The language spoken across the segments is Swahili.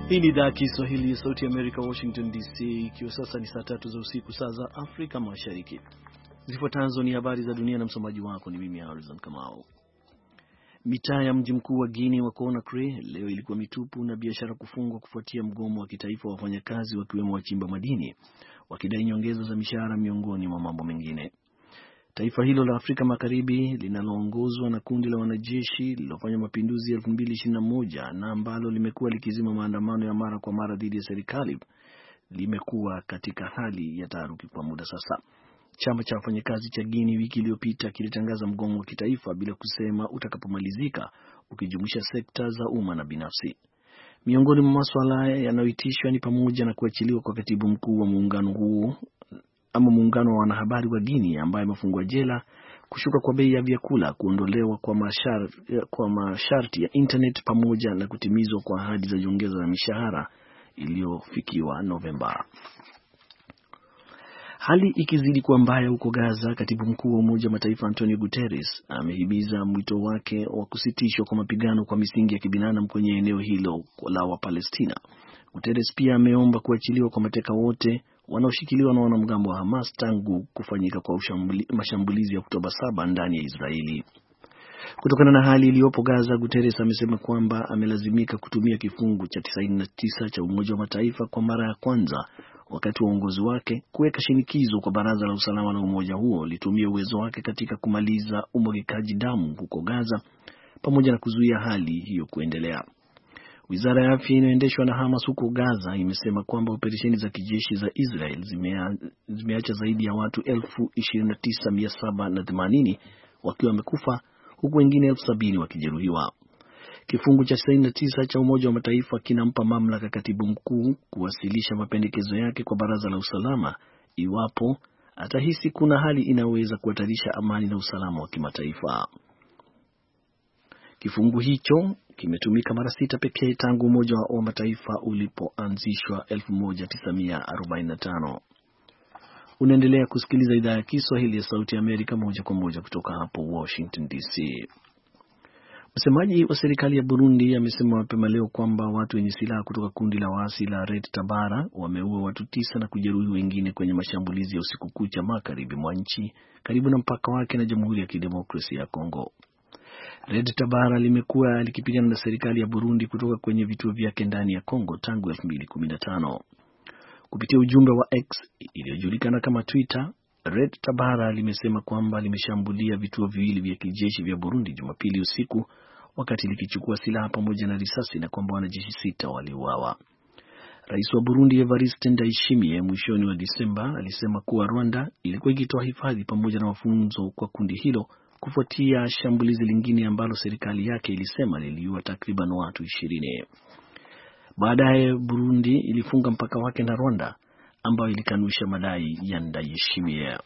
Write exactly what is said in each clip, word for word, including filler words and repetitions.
Hii ni idhaa ya Kiswahili ya Sauti ya Amerika, Washington D C, ikiwa sasa ni saa tatu za usiku, saa za Afrika Mashariki. Zifuatazo ni habari za dunia na msomaji wako ni mimi Harrison Kamau. Mitaa ya mji mkuu wa Guinea wa Conakry leo ilikuwa mitupu na biashara kufungwa kufuatia mgomo wa kitaifa wa wafanyakazi wakiwemo wachimba madini, wakidai nyongeza za mishahara miongoni mwa mambo mengine. Taifa hilo la Afrika Magharibi linaloongozwa na kundi la wanajeshi lililofanya mapinduzi elfu mbili ishirini na moja na ambalo limekuwa likizima maandamano ya mara kwa mara dhidi ya serikali limekuwa katika hali ya taharuki kwa muda sasa. Chama cha wafanyakazi cha Guinea wiki iliyopita kilitangaza mgomo wa kitaifa bila kusema utakapomalizika, ukijumuisha sekta za umma na binafsi. Miongoni mwa masuala yanayoitishwa ni pamoja na kuachiliwa kwa katibu mkuu wa muungano huo ama muungano wa wanahabari wa Guinea ambaye amefungwa jela, kushuka kwa bei ya vyakula, kuondolewa kwa masharti, kwa masharti ya internet pamoja na kutimizwa kwa ahadi za nyongeza ya mishahara iliyofikiwa Novemba. Hali ikizidi kuwa mbaya huko Gaza, katibu mkuu wa Umoja wa Mataifa Antonio Guterres amehimiza mwito wake wa kusitishwa kwa mapigano kwa misingi ya kibinadamu kwenye eneo hilo la Wapalestina. Guterres pia ameomba kuachiliwa kwa mateka wote wanaoshikiliwa na wanamgambo wa Hamas tangu kufanyika kwa mashambulizi ya Oktoba saba ndani ya Israeli. Kutokana na hali iliyopo Gaza, Guterres amesema kwamba amelazimika kutumia kifungu cha tisaini na tisa cha Umoja wa Mataifa kwa mara ya kwanza wakati wa uongozi wake kuweka shinikizo kwa Baraza la Usalama la umoja huo litumie uwezo wake katika kumaliza umwagikaji damu huko Gaza pamoja na kuzuia hali hiyo kuendelea. Wizara ya afya inayoendeshwa na Hamas huko Gaza imesema kwamba operesheni za kijeshi za Israel zimea, zimeacha zaidi ya watu elfu ishirini na tisa mia saba na themanini wakiwa wamekufa huku wengine elfu sabini wakijeruhiwa. Kifungu cha tisaini na tisa cha Umoja wa Mataifa kinampa mamlaka katibu mkuu kuwasilisha mapendekezo yake kwa Baraza la Usalama iwapo atahisi kuna hali inaweza kuhatarisha amani na usalama wa kimataifa. Kifungu hicho kimetumika mara sita pekee tangu Umoja wa Mataifa ulipoanzishwa elfu moja tisa mia arobaini na tano. Unaendelea kusikiliza idhaa ya Kiswahili ya Sauti ya Amerika moja kwa moja kutoka hapo Washington D C. Msemaji wa serikali ya Burundi amesema mapema leo kwamba watu wenye silaha kutoka kundi la waasi la Red Tabara wameua watu tisa na kujeruhi wengine kwenye mashambulizi ya usiku kucha magharibi mwa nchi karibu na mpaka wake na Jamhuri ya Kidemokrasia ya Kongo. Red Tabara limekuwa likipigana na serikali ya Burundi kutoka kwenye vituo vyake ndani ya Kongo tangu elfu mbili kumi na tano. Kupitia ujumbe wa X iliyojulikana kama Twitter, Red Tabara limesema kwamba limeshambulia vituo viwili vya kijeshi vya Burundi Jumapili usiku wakati likichukua silaha pamoja na risasi na kwamba wanajeshi sita waliuawa. Rais wa Burundi Evariste Ndayishimiye mwishoni wa Disemba alisema kuwa Rwanda ilikuwa ikitoa hifadhi pamoja na mafunzo kwa kundi hilo kufuatia shambulizi lingine ambalo serikali yake ilisema liliua takriban watu ishirini. Baadaye Burundi ilifunga mpaka wake na Rwanda ambayo ilikanusha madai ya Ndayishimiye.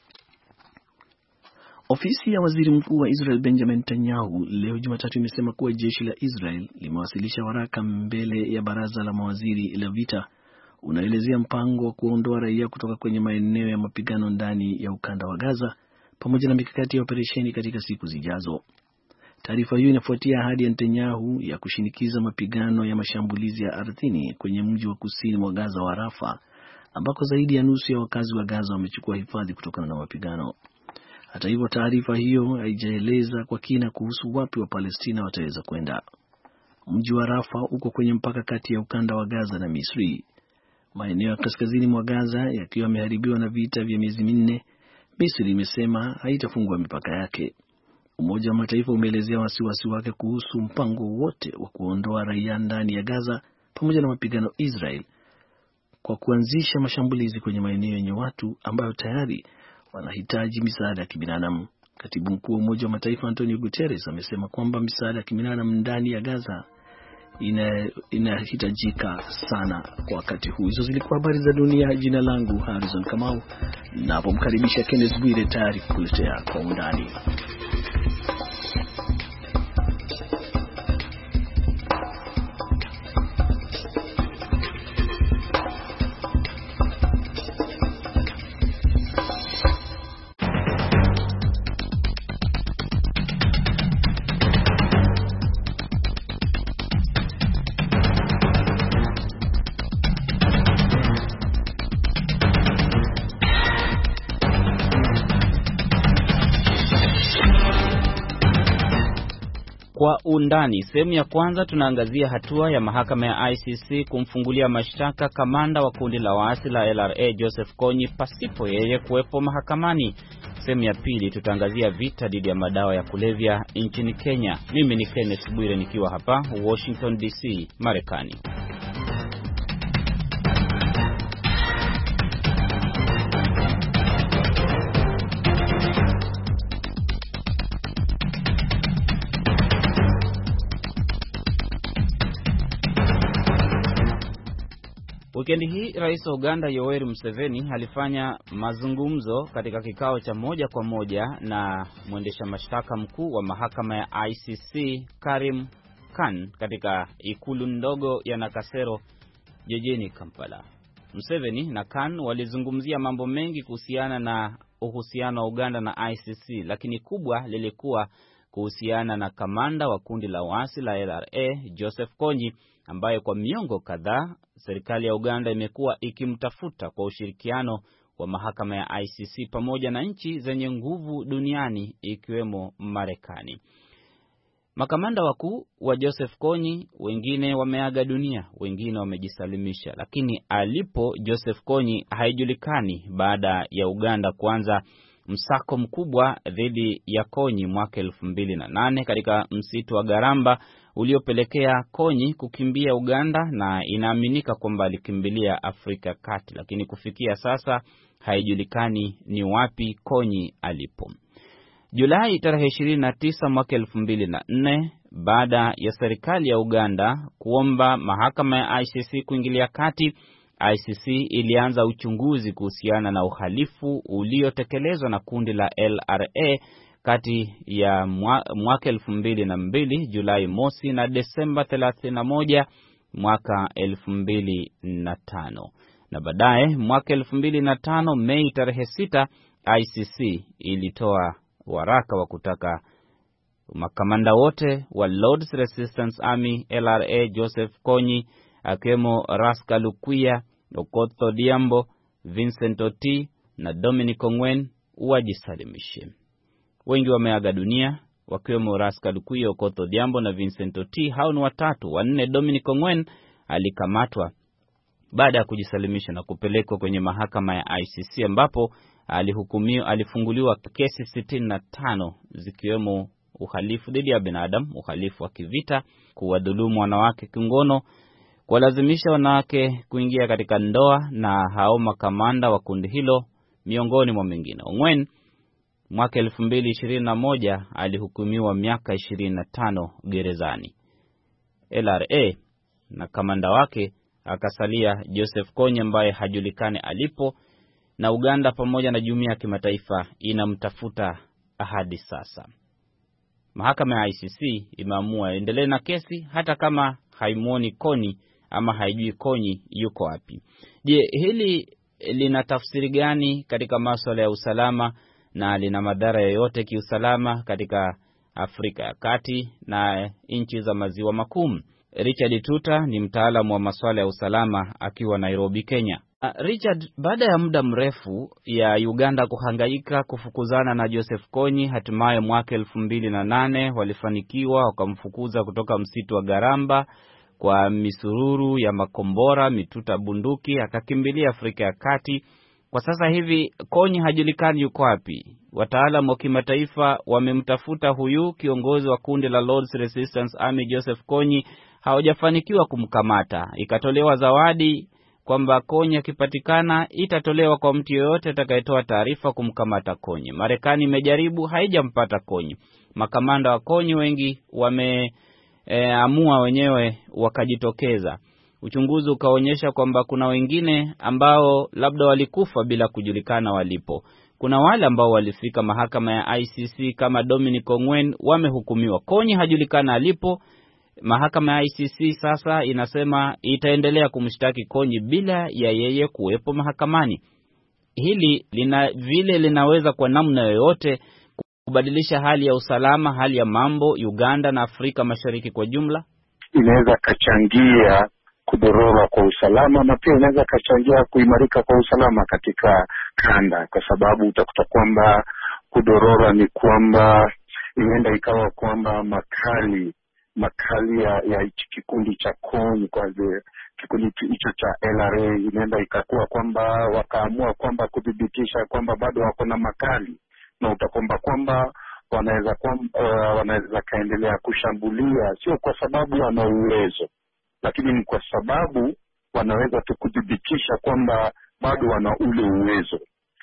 Ofisi ya Waziri Mkuu wa Israel Benjamin Netanyahu leo Jumatatu imesema kuwa jeshi la Israel limewasilisha waraka mbele ya baraza la mawaziri la vita unaelezea mpango wa kuondoa raia kutoka kwenye maeneo ya mapigano ndani ya ukanda wa Gaza pamoja na mikakati ya operesheni katika siku zijazo. Taarifa hiyo inafuatia ahadi ya Netanyahu ya kushinikiza mapigano ya mashambulizi ya ardhini kwenye mji wa kusini mwa Gaza wa Rafah ambako zaidi ya nusu ya wakazi wa Gaza wamechukua hifadhi kutokana na mapigano. Hata hivyo, taarifa hiyo haijaeleza kwa kina kuhusu wapi wa Palestina wataweza kwenda. Mji wa Rafah uko kwenye mpaka kati ya ukanda wa Gaza na Misri. Maeneo ya kaskazini mwa Gaza yakiwa yameharibiwa na vita vya miezi minne, Misri imesema haitafungua mipaka yake. Umoja wa Mataifa umeelezea wasiwasi wake kuhusu mpango wote wa kuondoa raia ndani ya Gaza pamoja na mapigano Israel kwa kuanzisha mashambulizi kwenye maeneo yenye watu ambayo tayari wanahitaji misaada ya kibinadamu. Katibu mkuu wa Umoja wa Mataifa Antonio Guterres amesema kwamba misaada ya kibinadamu ndani ya Gaza ina inahitajika sana kwa wakati huu. Hizo zilikuwa habari za dunia. Jina langu Harrison Kamau, na pomkaribisha Kenneth Bwire tayari kukuletea kwa undani. Kwa undani, sehemu ya kwanza tunaangazia hatua ya mahakama ya I C C kumfungulia mashtaka kamanda wa kundi la waasi la L R A Joseph Kony pasipo yeye kuwepo mahakamani. Sehemu ya pili tutaangazia vita dhidi ya madawa ya kulevya nchini Kenya. Mimi ni Kenneth Bwire nikiwa hapa Washington D C, Marekani. Wikendi hii Rais wa Uganda Yoweri Museveni alifanya mazungumzo katika kikao cha moja kwa moja na mwendesha mashtaka mkuu wa mahakama ya I C C Karim Khan katika ikulu ndogo ya Nakasero jijini Kampala. Museveni na Khan walizungumzia mambo mengi kuhusiana na uhusiano wa Uganda na I C C, lakini kubwa lilikuwa kuhusiana na kamanda wa kundi la waasi la L R A Joseph Kony, ambaye kwa miongo kadhaa serikali ya Uganda imekuwa ikimtafuta kwa ushirikiano wa mahakama ya I C C pamoja na nchi zenye nguvu duniani ikiwemo Marekani. Makamanda wakuu wa Joseph Kony wengine wameaga dunia, wengine wamejisalimisha, lakini alipo Joseph Kony haijulikani baada ya Uganda kuanza msako mkubwa dhidi ya Kony mwaka elfu mbili na nane katika msitu wa Garamba uliopelekea Kony kukimbia Uganda, na inaaminika kwamba alikimbilia Afrika Kati, lakini kufikia sasa haijulikani ni wapi Kony alipo. Julai tarehe ishirini na tisa mwaka elfu mbili na nne, baada ya serikali ya Uganda kuomba mahakama ya I C C kuingilia kati, I C C ilianza uchunguzi kuhusiana na uhalifu uliotekelezwa na kundi la L R A kati ya mwaka elfu mbili na mbili Julai mosi na Desemba thelathini na moja mwaka elfu mbili na tano. Na baadaye mwaka elfu mbili na tano Mei tarehe sita, I C C ilitoa waraka wa kutaka makamanda wote wa Lord's Resistance Army L R A Joseph Kony, akiwemo Raska Lukwia, Okoth Odhiambo, Vincent Oti na Dominic Ongwen wajisalimishe. Wengi wameaga dunia, wakiwemo Raska Lukwia, Okoth Odhiambo na Vincent Oti. Hao ni watatu. Wanne, Dominic Ongwen, alikamatwa baada ya kujisalimisha na kupelekwa kwenye mahakama ya I C C ambapo alihukumiwa alifunguliwa kesi sitini na tano zikiwemo uhalifu dhidi ya binadamu, uhalifu wa kivita, kuwadhulumu wanawake kingono, kuwalazimisha wanawake kuingia katika ndoa na hao makamanda wa kundi hilo miongoni mwa mengine. Ongwen mwaka elfu mbili ishirini na moja alihukumiwa miaka ishirini na tano gerezani. L R A na kamanda wake akasalia Joseph Kony ambaye hajulikani alipo, na Uganda pamoja na jumuiya ya kimataifa inamtafuta hadi sasa. Mahakama ya I C C imeamua endelee na kesi hata kama haimuoni Kony ama haijui Kony yuko wapi. Je, hili lina tafsiri gani katika masuala ya usalama na lina madhara yoyote kiusalama katika Afrika ya Kati na nchi za maziwa makuu? Richard Tuta ni mtaalamu wa masuala ya usalama akiwa Nairobi, Kenya. Uh, Richard, baada ya muda mrefu ya Uganda kuhangaika kufukuzana na Joseph Kony, hatimaye mwaka elfu mbili na nane walifanikiwa wakamfukuza kutoka msitu wa Garamba kwa misururu ya makombora, mituta bunduki, akakimbilia Afrika ya Kati. Kwa sasa hivi Kony hajulikani yuko wapi. Wataalamu wa kimataifa wamemtafuta huyu kiongozi wa kundi la Lord's Resistance Army Joseph Kony, hawajafanikiwa kumkamata. Ikatolewa zawadi kwamba Kony akipatikana itatolewa kwa mtu yeyote atakayetoa taarifa kumkamata Kony. Marekani imejaribu, haijampata Kony. Makamanda wa Kony wengi wameamua e, wenyewe wakajitokeza. Uchunguzi ukaonyesha kwamba kuna wengine ambao labda walikufa bila kujulikana walipo. Kuna wale ambao walifika mahakama ya I C C kama Dominic Ongwen, wamehukumiwa. Kony hajulikana alipo. Mahakama ya I C C sasa inasema itaendelea kumshtaki Kony bila ya yeye kuwepo mahakamani. Hili lina vile linaweza kwa namna yoyote kubadilisha hali ya usalama, hali ya mambo Uganda na Afrika Mashariki kwa jumla. Inaweza kachangia kudorora kwa usalama, na pia inaweza kachangia kuimarika kwa usalama katika kanda, kwa sababu utakuta kwamba kudorora ni kwamba inaenda ikawa kwamba makali makali ya, ya hichi kikundi cha Kony, kwa vile kikundi hicho cha L R A inaenda ikakuwa kwamba wakaamua kwamba kudhibitisha kwamba bado wako na makali, na utakomba kwamba wanaweza kwamba uh, wanaweza kaendelea kushambulia, sio kwa sababu wana uwezo, lakini ni kwa sababu wanaweza tu kudhibitisha kwamba bado wana ule uwezo.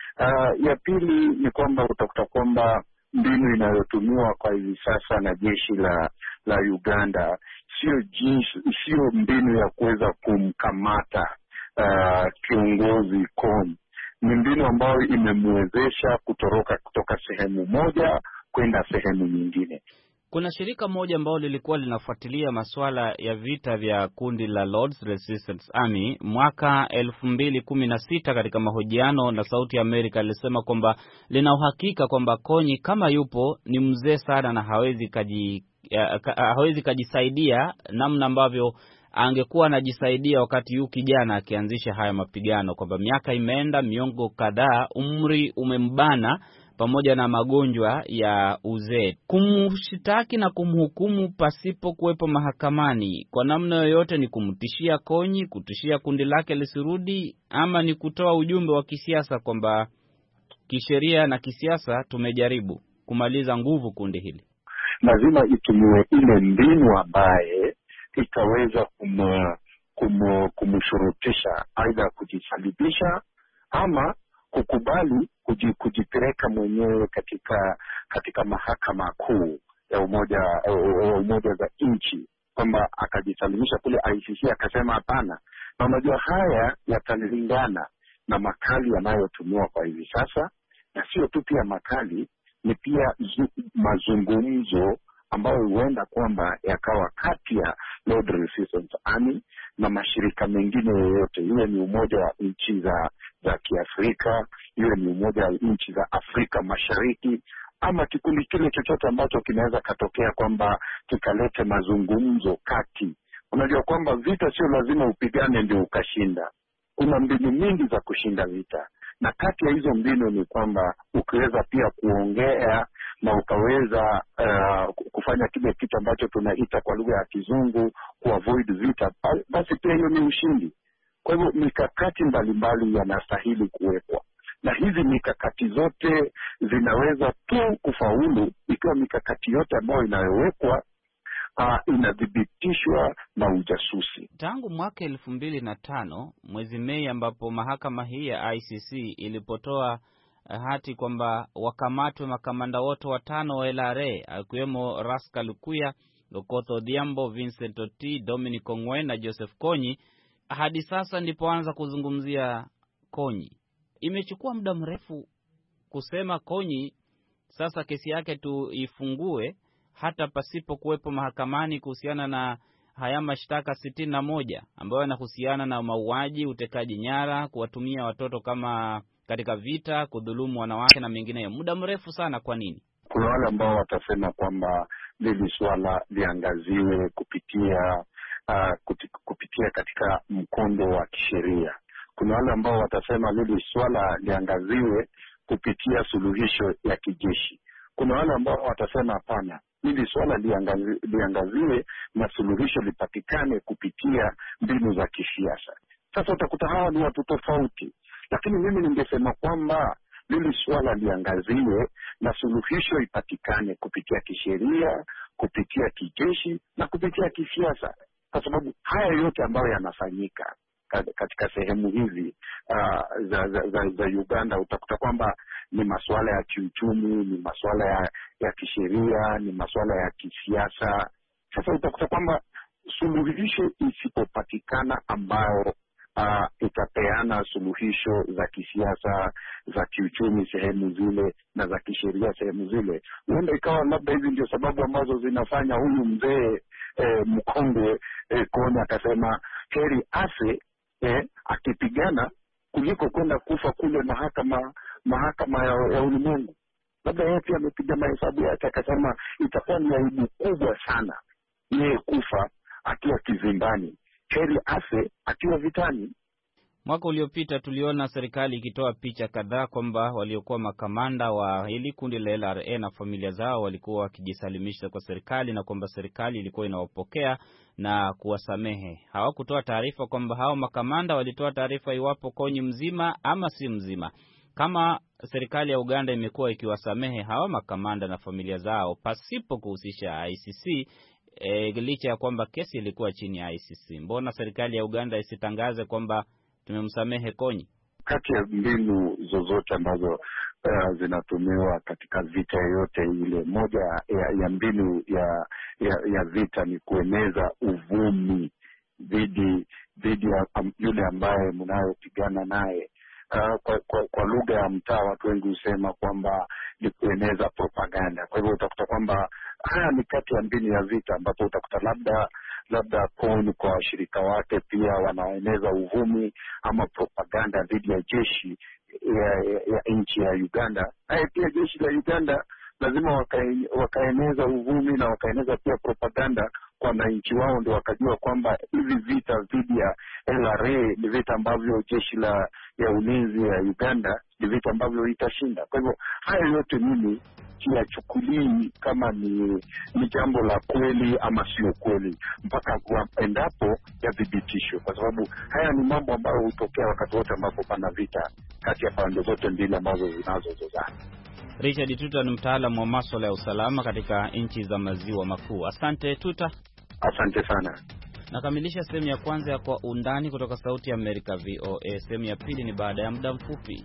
Uh, ya pili ni kwamba utakuta kwamba mbinu inayotumiwa kwa hivi sasa na jeshi la la Uganda sio jinsi sio mbinu ya kuweza kumkamata uh, kiongozi Kony. Ni mbinu ambayo imemwezesha kutoroka kutoka sehemu moja kwenda sehemu nyingine. Kuna shirika moja ambalo lilikuwa linafuatilia masuala ya vita vya kundi la Lord's Resistance Army mwaka elfu mbili kumi na sita, katika mahojiano na Sauti ya Amerika alisema kwamba lina uhakika kwamba Kony kama yupo ni mzee sana na hawezi kaji hawezi kujisaidia namna ambavyo angekuwa anajisaidia wakati yu kijana akianzisha haya mapigano, kwamba miaka imeenda, miongo kadhaa, umri umembana pamoja na magonjwa ya uzee. Kumshitaki na kumhukumu pasipo kuwepo mahakamani kwa namna yoyote ni kumtishia Kony, kutishia kundi lake lisirudi, ama ni kutoa ujumbe wa kisiasa kwamba kisheria na kisiasa tumejaribu kumaliza nguvu kundi hili? Lazima itumiwe ile mbinu ambaye itaweza kum, kum, kumshurutisha aidha kujisalibisha ama kukubali kujipeleka mwenyewe katika katika mahakama kuu ya umoja ya umoja za nchi, kwamba akajisalimisha kule I C C akasema hapana. Na unajua haya yatalingana na makali yanayotumiwa kwa hivi sasa, na sio tu pia makali, ni pia zu, mazungumzo ambayo huenda kwamba yakawa kati ya Lord Resistance Army na mashirika mengine yoyote, iwe ni umoja wa nchi za za Kiafrika, iwe ni umoja wa nchi za Afrika Mashariki, ama kikundi kile chochote ambacho kinaweza katokea kwamba kikalete mazungumzo kati. Unajua kwamba vita sio lazima upigane ndio ukashinda. Kuna mbinu mingi za kushinda vita, na kati ya hizo mbinu ni kwamba ukiweza pia kuongea na ukaweza uh, kufanya kile kitu ambacho tunaita kwa lugha ya Kizungu kuavoid vita, basi pia hiyo ni ushindi. Kwa hivyo mikakati mbalimbali yanastahili kuwekwa, na hizi mikakati zote zinaweza tu kufaulu ikiwa mikakati yote ambayo inayowekwa uh, inadhibitishwa na ujasusi. Tangu mwaka elfu mbili na tano mwezi Mei, ambapo mahakama hii ya I C C ilipotoa hati kwamba wakamatwe makamanda wote watano wa L R A, akiwemo Raska Lukuya, Lokotho Odhiambo, Vincent Oti, Dominic Ongwen na Joseph Kony, hadi sasa ndipoanza kuzungumzia Kony. Imechukua muda mrefu kusema Kony sasa kesi yake tu ifungue hata pasipo kuwepo mahakamani kuhusiana na haya mashtaka sitini na moja ambayo yanahusiana na mauaji, utekaji nyara, kuwatumia watoto kama katika vita, kudhulumu wanawake na mengineyo. Muda mrefu sana. Kwa nini? Kuna wale ambao watasema kwamba lili swala liangaziwe kupitia uh, kupitia katika mkondo wa kisheria. Kuna wale ambao watasema lili swala liangaziwe kupitia suluhisho ya kijeshi. Kuna wale ambao watasema hapana, hili swala liangaziwe, liangaziwe na suluhisho lipatikane kupitia mbinu za kisiasa. Sasa utakuta hawa ni watu tofauti, lakini mimi ningesema kwamba lili swala liangaziwe na suluhisho ipatikane kupitia kisheria, kupitia kijeshi na kupitia kisiasa, kwa sababu haya yote ambayo yanafanyika katika sehemu hizi uh, za, za, za, za Uganda, utakuta kwamba ni masuala ya kiuchumi, ni masuala ya, ya kisheria, ni masuala ya kisiasa. Sasa utakuta kwamba suluhisho isipopatikana ambayo uh, itapeana suluhisho za kisiasa, za kiuchumi sehemu zile na za kisheria sehemu zile, huenda ikawa labda hizi ndio sababu ambazo zinafanya huyu mzee eh, mkongwe eh, Kony akasema heri afe eh, akipigana kuliko kwenda kufa kule mahakama mahakama ya, ya ulimwengu. Labda yeye pia amepiga mahesabu yake akasema itakuwa ni aibu kubwa sana yeye kufa akiwa kizimbani, heri afe akiwa vitani. Mwaka uliopita tuliona serikali ikitoa picha kadhaa kwamba waliokuwa makamanda wa hili kundi la L R A na familia zao walikuwa wakijisalimisha kwa serikali na kwamba serikali ilikuwa inawapokea na kuwasamehe. Hawakutoa taarifa kwamba hao makamanda walitoa taarifa iwapo Konyi mzima ama si mzima. Kama serikali ya Uganda imekuwa ikiwasamehe hawa makamanda na familia zao pasipo kuhusisha I C C, e, licha ya kwamba kesi ilikuwa chini ya I C C, mbona serikali ya Uganda isitangaze kwamba tumemsamehe Konyi? Kati ya mbinu zozote ambazo uh, zinatumiwa katika vita yoyote ile, moja ya, ya mbinu ya, ya ya vita ni kueneza uvumi dhidi dhidi ya um, yule ambaye mnayopigana naye. Uh, kwa, kwa, kwa lugha ya mtaa watu wengi husema kwamba ni kueneza propaganda. Kwa hivyo utakuta kwamba haya ni kati ya mbinu ya vita, ambapo utakuta labda labda Konyi kwa washirika wake pia wanaeneza uvumi ama propaganda dhidi ya jeshi ya, ya, ya nchi ya Uganda. Haya pia jeshi la Uganda lazima wakae, wakaeneza uvumi na wakaeneza pia propaganda kwa wananchi wao, ndio wakajua kwamba hivi vita dhidi ya L R A ni vita ambavyo jeshi la ya ulinzi ya Uganda ni vita ambavyo itashinda. Kwa hivyo haya yote mimi siyachukulii kama ni ni jambo la kweli ama sio kweli mpaka endapo yadhibitishwe, kwa sababu haya ni mambo ambayo hutokea wakati wote ambapo pana vita kati ya pande zote mbili ambazo zinazozozana. Richard Tuta ni mtaalamu wa masuala ya usalama katika nchi za maziwa makuu. Asante Tuta. Asante sana. Nakamilisha sehemu ya kwanza ya Kwa Undani kutoka Sauti ya Amerika V O A. Sehemu ya pili ni baada ya muda mfupi.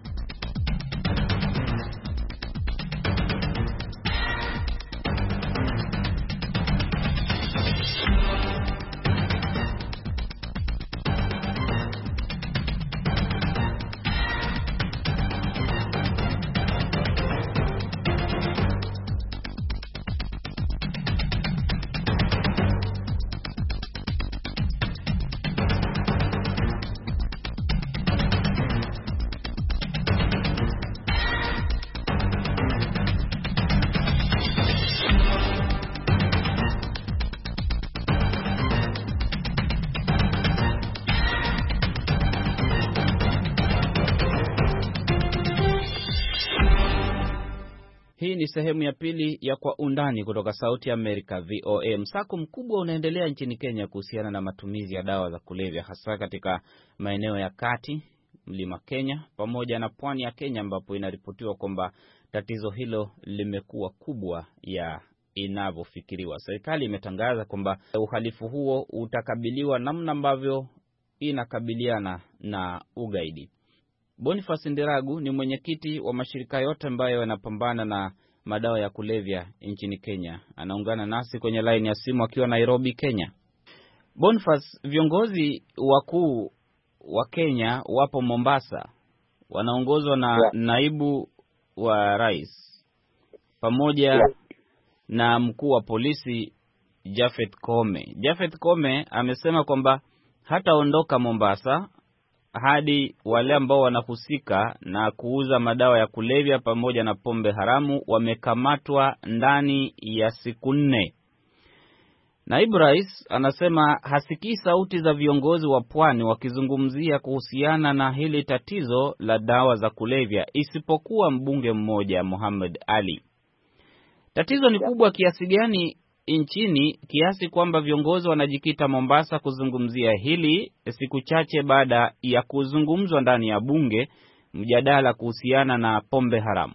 Hii ni sehemu ya pili ya Kwa Undani kutoka Sauti ya Amerika V O A. Msako mkubwa unaendelea nchini Kenya kuhusiana na matumizi ya dawa za kulevya, hasa katika maeneo ya kati, mlima Kenya, pamoja na pwani ya Kenya, ambapo inaripotiwa kwamba tatizo hilo limekuwa kubwa ya inavyofikiriwa. Serikali imetangaza kwamba uhalifu huo utakabiliwa namna ambavyo inakabiliana na ugaidi. Boniface Nderagu ni mwenyekiti wa mashirika yote ambayo yanapambana na madawa ya kulevya nchini Kenya. Anaungana nasi kwenye line ya simu akiwa Nairobi, Kenya. Boniface, viongozi wakuu wa Kenya wapo Mombasa, wanaongozwa na yeah. naibu wa rais pamoja yeah. na mkuu wa polisi Japhet Koome. Japhet Koome amesema kwamba hataondoka Mombasa hadi wale ambao wanahusika na kuuza madawa ya kulevya pamoja na pombe haramu wamekamatwa ndani ya siku nne. Naibu rais anasema hasikii sauti za viongozi wa pwani wakizungumzia kuhusiana na hili tatizo la dawa za kulevya, isipokuwa mbunge mmoja, Muhammad Ali. Tatizo ni kubwa kiasi gani nchini kiasi kwamba viongozi wanajikita Mombasa kuzungumzia hili siku chache baada ya kuzungumzwa ndani ya bunge mjadala kuhusiana na pombe haramu?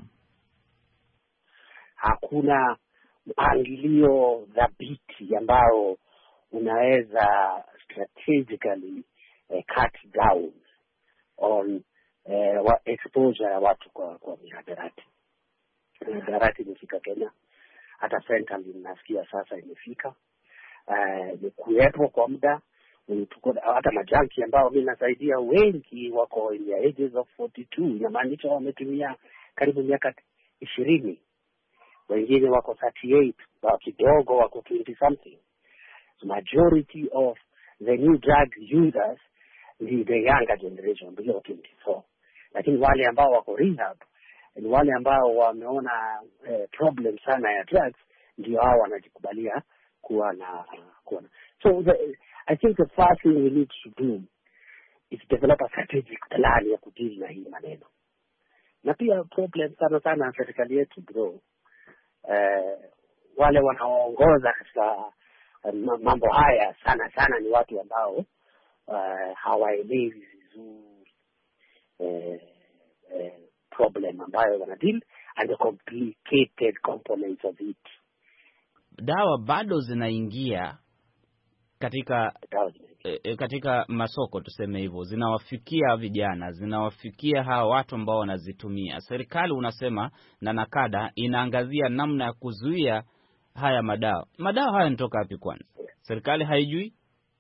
Hakuna mpangilio dhabiti ambao unaweza strategically eh, cut down on eh, wa exposure ya watu kwa kwa mihadarati. Mihadarati imefika Kenya, hata fentanyl ninasikia sasa imefika. Uh, ni kuwepo kwa muda, hata majanki ambao mimi nasaidia wengi wako in the ages of forty two, inamaanisha wametumia karibu miaka ishirini. Wengine wako thirty eight, wa kidogo wako twenty something. So majority of the new drug users ni the younger generation below twenty four. Lakini wale ambao wako rehab ni wale ambao wameona eh, problem sana ya drugs, ndio hao wanajikubalia kuwa na kuwa na. So the, I think the first thing we need to do isidevelop strategic plan ya kudili na hii maneno. Na pia problem sana sana serikali yetu bro, eh, wale wanaoongoza katika mambo haya sana sana ni watu ambao uh, hawaelewi vizuri eh, eh, problem ambayo wanadeal and the complicated components of it. Dawa bado zinaingia katika e, katika masoko tuseme hivyo, zinawafikia vijana, zinawafikia hawa watu ambao wanazitumia. Serikali unasema na nakada inaangazia namna ya kuzuia haya madawa. Madawa haya yanatoka wapi kwanza? Serikali haijui?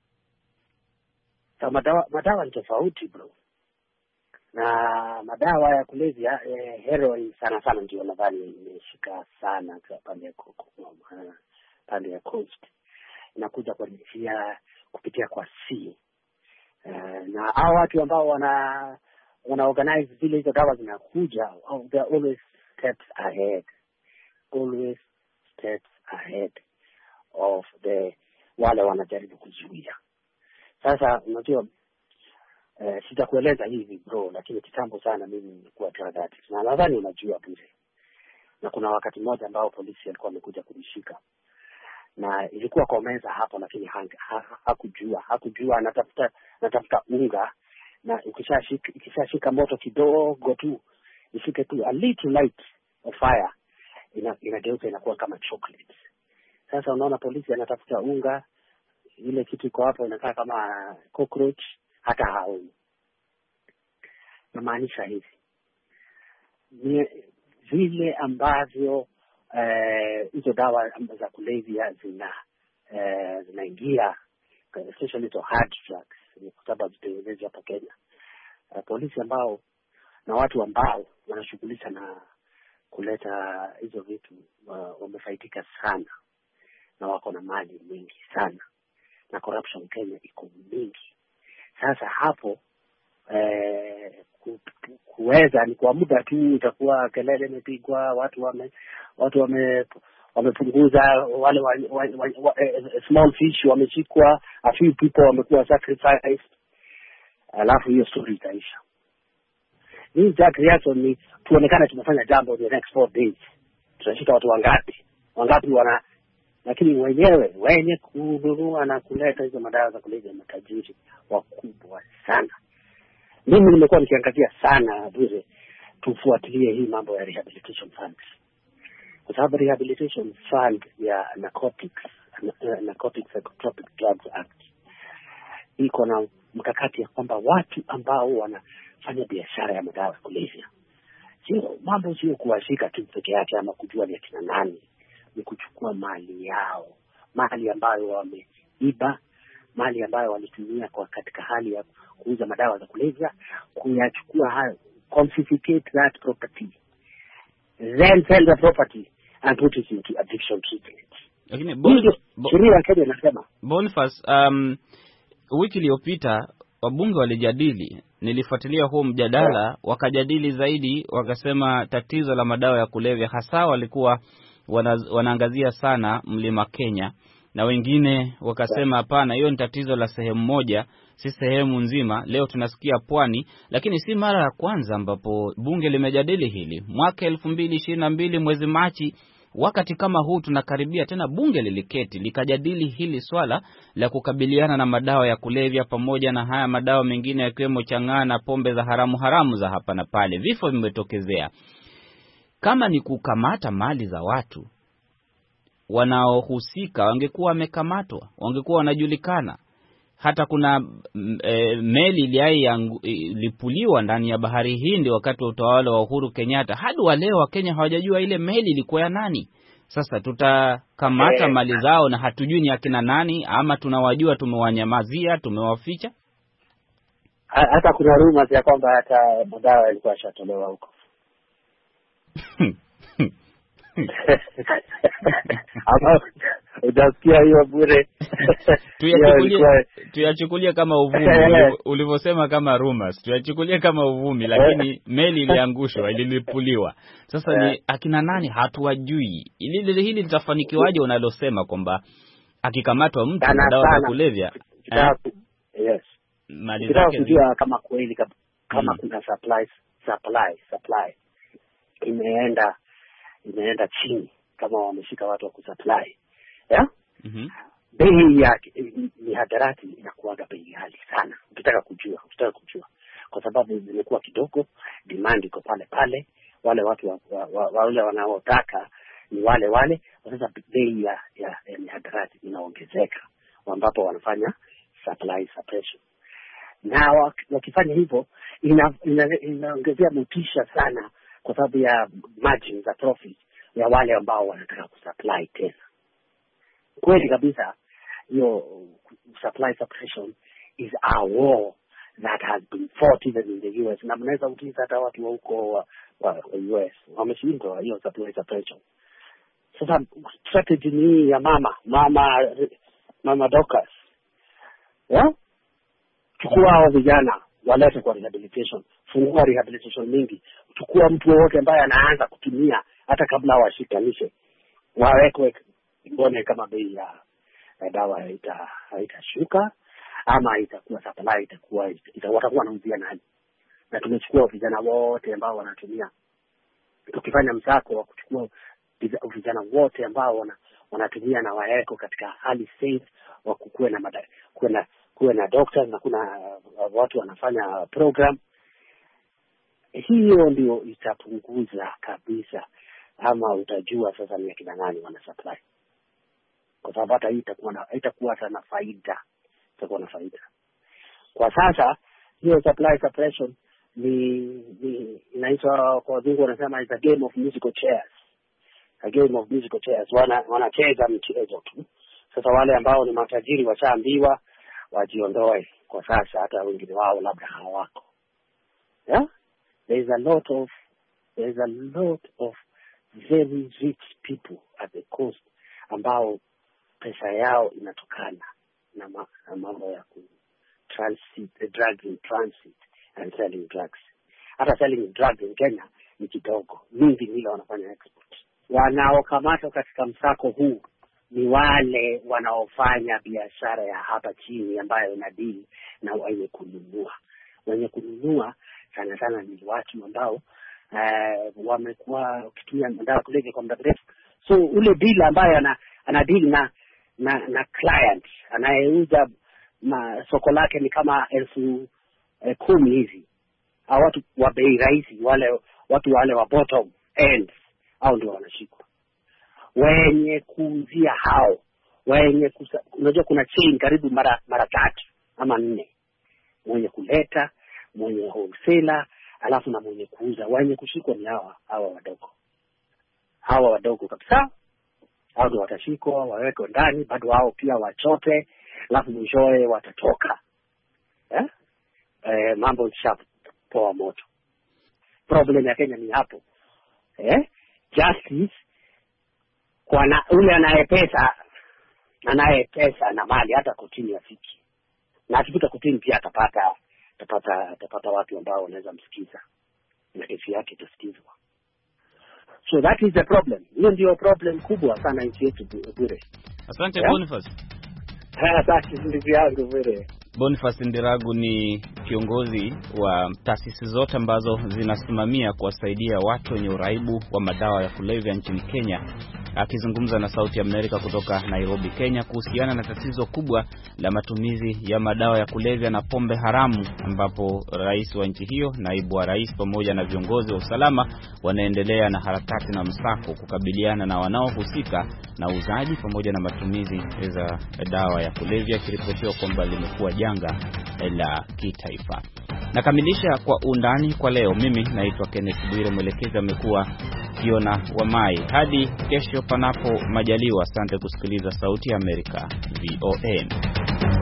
So, madawa madawa ni tofauti bro. Na madawa ya kulevya eh, heroin sana sana ndio nadhani imeshika sana kwa pande ya pande ya coast. Inakuja kwa njia kupitia kwa sea. Uh, na hao watu ambao wana wana organize zile hizo dawa zinakuja, oh, they are always steps ahead. Always steps ahead of the wale wanajaribu kuzuia. Sasa unajua eh, sitakueleza hivi bro, lakini kitambo sana mimi nilikuwa drug addict. Na nadhani unajua bure. Na kuna wakati mmoja ambao polisi alikuwa amekuja kunishika. Na ilikuwa kwa meza hapo, lakini hakujua ha, hakujua anatafuta anatafuta unga, na ukishashika ikishashika moto kidogo tu, ifike tu a little light of fire, ina inageuka inakuwa kama chocolate. Sasa unaona polisi anatafuta unga, ile kitu iko hapo inakaa kama cockroach, hata haoni. Na maanisha hivi ni vile ambavyo hizo uh, dawa za kulevya zina uh, zinaingia especially to hard drugs, kwa sababu zitengenezwa hapa Kenya. Uh, polisi ambao na watu ambao wanashughulisha na kuleta hizo vitu uh, wamefaidika sana na wako na mali mingi sana, na corruption Kenya iko mingi. Sasa hapo eh, ku, kuweza ni kwa muda tu itakuwa kelele imepigwa, watu wame watu wame wamepunguza wale wa, wa, wa, wa, uh, small fish wameshikwa, a few people wamekuwa sacrificed, alafu hiyo story itaisha. Hii Jack Reason ni tuonekana tumefanya jambo the next four days. Tunashika watu wangapi? Wangapi wana, lakini wenyewe wenye kununua na kuleta hizo madawa za kulevya matajiri wakubwa sana. Mimi nimekuwa nikiangazia sana bure tufuatilie hii mambo ya rehabilitation funds. Kwa sababu rehabilitation fund ya narcotics, uh, Narcotics Psychotropic Drugs Act iko na mkakati ya kwamba watu ambao wanafanya biashara ya madawa ya kulevya, sio mambo sio kuwashika tu peke yake ama kujua ni akina nani, ni kuchukua mali yao, mali ambayo wameiba, mali ambayo walitumia kwa katika hali ya kuuza madawa za kulevya, kuyachukua hayo, confiscate that property, then sell the property and put it into addiction treatment. Lakini sheria Kenya inasema Boniface, um, wiki iliyopita wabunge walijadili, nilifuatilia huo mjadala, yeah. Wakajadili zaidi, wakasema tatizo la madawa ya kulevya hasa walikuwa wana, wanaangazia sana Mlima Kenya, na wengine wakasema hapana, hiyo ni tatizo la sehemu moja, si sehemu nzima. Leo tunasikia Pwani, lakini si mara ya kwanza ambapo bunge limejadili hili. Mwaka elfu mbili ishirini na mbili mwezi Machi, wakati kama huu tunakaribia tena, bunge liliketi likajadili hili swala la kukabiliana na madawa ya kulevya pamoja na haya madawa mengine yakiwemo chang'aa na pombe za haramu haramu za hapa na pale. Vifo vimetokezea. Kama ni kukamata mali za watu, wanaohusika wangekuwa wamekamatwa, wangekuwa wanajulikana. Hata kuna e, meli iliyolipuliwa ndani ya bahari Hindi wakati wa utawala wa Uhuru Kenyatta. Hadi wa leo wa Kenya hawajajua ile meli ilikuwa ya nani. Sasa tutakamata eh, mali zao na hatujui ni akina nani, ama tunawajua tumewanyamazia, tumewaficha? Hata kuna rumors ya kwamba hata madawa yalikuwa yashatolewa huko. Ama utasikia hiyo bure. Tuyachukulie tuyachukulie kama uvumi ulivyosema, kama rumors. Tuyachukulie kama uvumi, lakini meli iliangushwa, ililipuliwa. Sasa ni akina nani hatuwajui. Ili hili litafanikiwaje unalosema kwamba akikamatwa mtu na dawa za kulevya? Eh? Yes. mali zake kujua kama kweli kama mm. kuna supply supply supply imeenda imeenda chini, kama wameshika watu wa kusupply, yeah? Mhm. Bei ya mihadarati inakuwa bei ghali sana, ukitaka kujua ukitaka kujua kwa sababu zimekuwa kidogo, demand iko pale pale, wale watu wa, wa, wa, wale wanaotaka ni wale wale. Sasa bei ya, ya, ya mihadarati inaongezeka, ambapo wanafanya supply suppression, na wakifanya hivyo inaongezea ina, ina motisha sana, kwa sababu ya margin za profit ya wale ambao wanataka kusupply tena. Kweli kabisa, hiyo supply suppression is a war that has been fought even in the U S, na mnaweza ukiza hata watu wa huko wa, wa, wa U S wameshindwa hiyo supply suppression. Sasa strategy ni ya mama mama mama Dorcas, yeah? Chukua hao vijana walete kwa rehabilitation, fungua rehabilitation mingi, chukua mtu wote ambaye anaanza kutumia hata kabla washikanishe, wawekwe mbone kama bei ya dawa haita haitashuka, ama itakuwa supply itakuwa itakuwa nauzia nani. Na tumechukua vijana wote ambao wanatumia, tukifanya msako wa kuchukua vijana wote ambao wana, wanatumia na waeko katika hali safe, wa kukue na mada, kuwe na kuwe na doctors na kuna uh, watu wanafanya program. Hiyo ndio itapunguza kabisa, ama utajua sasa ni akina nani wana supply, kwa sababu hata hii itakuwa na itakuwa sana faida, itakuwa na faida. Kwa sasa hiyo supply suppression ni, ni inaitwa kwa wazungu wanasema is a game of musical chairs, a game of musical chairs. Wana wanacheza mchezo tu. Sasa wale ambao ni matajiri washaambiwa wajiondoe kwa sasa, hata wengine wao labda hawako, yeah? There is a lot of there is a lot of very rich people at the coast ambao pesa yao inatokana na, ma, na mambo ya ku transit, the drugs in transit and selling drugs. Hata selling drugs in Kenya ni kidogo, mingi nile wanafanya export. Wanaokamatwa katika msako huu ni wale wanaofanya biashara ya hapa chini ambayo ina deal na wenye kununua. Wenye kununua sana sana ni watu ambao uh, wamekuwa wakitumia madawa kulevya kwa muda mrefu. So ule deal ambaye ana, ana deal na na na client anayeuza soko lake ni kama elfu eh, kumi hivi, au watu wa bei rahisi, wale watu wale wa bottom end, au ndio wanashikwa. Wenye kuuzia hao, wenye unajua kuna chain karibu mara mara tatu ama nne, mwenye kuleta, mwenye wholesaler, alafu na mwenye kuuza. Wenye kushikwa ni hawa hawa wadogo, hawa wadogo kabisa. Hao ndio watashikwa, wawekwe ndani, bado wao pia wachote, alafu mwishowe watatoka. Eh? Eh, mambo ishapoa moto. Problem ya Kenya ni hapo. Eh? Justice kwa na, ule anayepesa anayepesa na mali hata kotini afiki. Na akipita kotini pia atapata atapata atapata watu ambao wanaweza msikiza, na kesi yake itasikizwa. So that is the problem. Hiyo ndio problem kubwa sana nchi yetu bure. Asante, yeah? Boniface. Asante ndugu yangu bure. Boniface Ndiragu ni kiongozi wa taasisi zote ambazo zinasimamia kuwasaidia watu wenye uraibu wa madawa ya kulevya nchini Kenya, akizungumza na Sauti ya Amerika kutoka Nairobi, Kenya, kuhusiana na tatizo kubwa la matumizi ya madawa ya kulevya na pombe haramu, ambapo rais wa nchi hiyo, naibu wa rais pamoja na viongozi wa usalama wanaendelea na harakati na msako kukabiliana na wanaohusika na uzaji pamoja na matumizi za dawa ya kulevya, kiripotiwa kwamba limekuwa janga la kitaifa. Nakamilisha kwa undani kwa leo. Mimi naitwa Kenneth Bwire, mwelekezi amekuwa Fiona Wamai. Hadi kesho panapo majaliwa. Asante kusikiliza Sauti ya Amerika V O A.